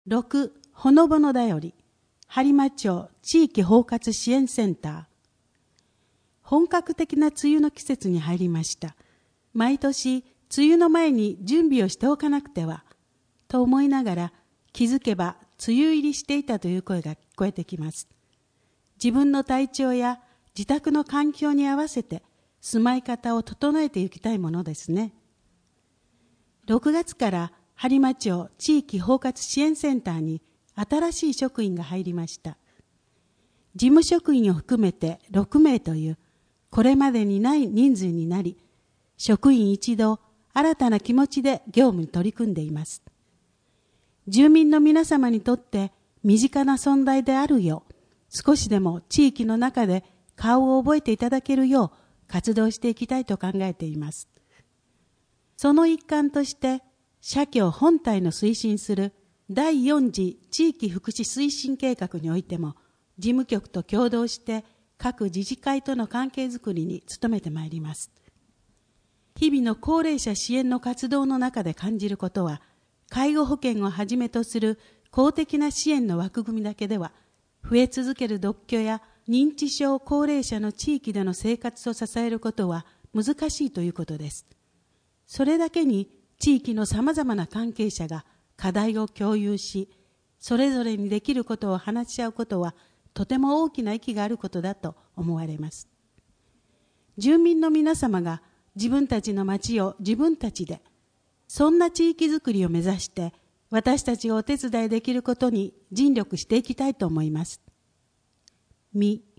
6. ほのぼのだより播磨町地域包括支援センター。本格的な梅雨の季節に入りました。毎年梅雨の前に準備をしておかなくてはと思いながら、気づけば梅雨入りしていたという声が聞こえてきます。自分の体調や自宅の環境に合わせて住まい方を整えていきたいものですね。6月から播磨町地域包括支援センターに新しい職員が入りました。事務職員を含めて6名というこれまでにない人数になり、職員一同新たな気持ちで業務に取り組んでいます。住民の皆様にとって身近な存在であるよう、少しでも地域の中で顔を覚えていただけるよう活動していきたいと考えています。その一環として、社協本体の推進する第4次地域福祉推進計画においても、事務局と共同して各自治会との関係づくりに努めてまいります。日々の高齢者支援の活動の中で感じることは、介護保険をはじめとする公的な支援の枠組みだけでは、増え続ける独居や認知症高齢者の地域での生活を支えることは難しいということです。それだけに地域のさまざまな関係者が課題を共有し、それぞれにできることを話し合うことはとても大きな意義があることだと思われます。住民の皆様が自分たちの町を自分たちで、そんな地域づくりを目指して私たちがお手伝いできることに尽力していきたいと思います。み